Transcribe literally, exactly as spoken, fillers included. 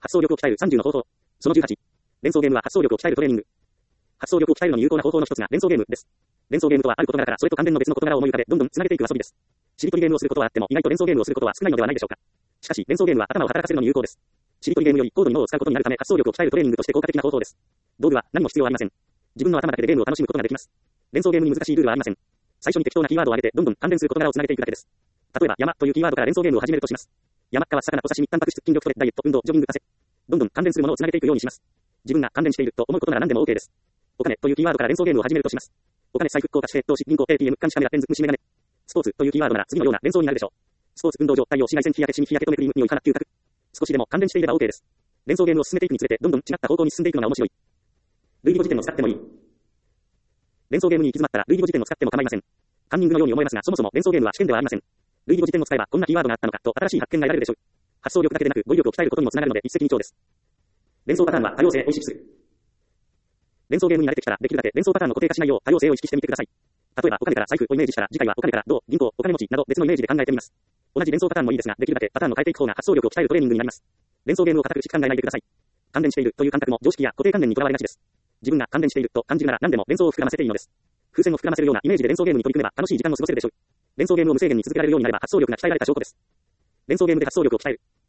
発想力を鍛えるさんじゅうの方法。そのじゅうはち。連想ゲームは発想力を鍛えるトレーニング。発想力を鍛えるのに有効な方法の一つが連想ゲームです。連想ゲームとはある事柄からそれと関連の別の事柄を思い浮かべ、どんどん繋げていく遊びです。しりとりゲームをすることはあっても、意外と連想ゲームをすることは少ないのではないでしょうか。しかし、連想ゲームは頭を働かせるのに有効です。しりとりゲームより高度に脳を使うことになるため、発想力を鍛えるトレーニングとして効果的な方法です。道具は何も必要ありません。自分の頭だけでゲームを楽しむことができます。連想ゲームに難しいルールはありません。最初に適当なキーワードを挙げて、どんどん関連する事柄を繋げていくだけです。例えば、山というキーワードから連想ゲームを始めるとします。山、川、魚、お刺身、タンパク質、筋力トレ、ダイエット、運動、ジョギング、汗。どんどん関連するものを繋げていくようにします。自分が関連していると思うことなら何でも OK です。お金というキーワードから連想ゲームを始めるとします。お金、財布、硬貨、紙幣、投資、銀行、エーティーエム、監視カメラ、レンズ、虫眼鏡。スポーツというキーワードなら次のような連想になるでしょう。スポーツ、運動場、太陽、紫外線、日焼け、シミ、日焼け止め、クリーム、匂い、鼻、嗅覚。少しでも関連していれば OK です。連想ゲームを進めていくにつれて、どんどん違った方向に進んでいくのが面白い。類義語辞典を使ってもいい。連想ゲームに行き詰まったら類義語辞典を使っても構いません。カンニングのように思えますが、そもそも連想ゲームは試験ではありません。類義語辞典を使えばこんなキーワードがあったのかと新しい発見が得られるでしょう。発想力だけでなく語彙力を鍛えることにもつながるので一石二鳥です。連想パターンは多様性を意識する。連想ゲームに慣れてきたらできるだけ連想パターンの固定化しないよう多様性を意識してみてください。例えばお金から財布をイメージしたら次回はお金から銅、銀行、お金持ちなど別のイメージで考えてみます。同じ連想パターンもいいですが、できるだけパターンを変えていく方が発想力を鍛えるトレーニングになります。連想ゲームを固くしく考えないでください。関連しているという感覚も常識や固定観念にとらわれがちです。自分が関連していると感じるなら何でも連想を膨らませていいのです。風船を膨らませるようなイメージで連想ゲームに取り組めば楽しい時間を過ごせるでしょう。連想ゲームを無制限に続けられるようになれば発想力が鍛えられた証拠です。連想ゲームで発想力を鍛える。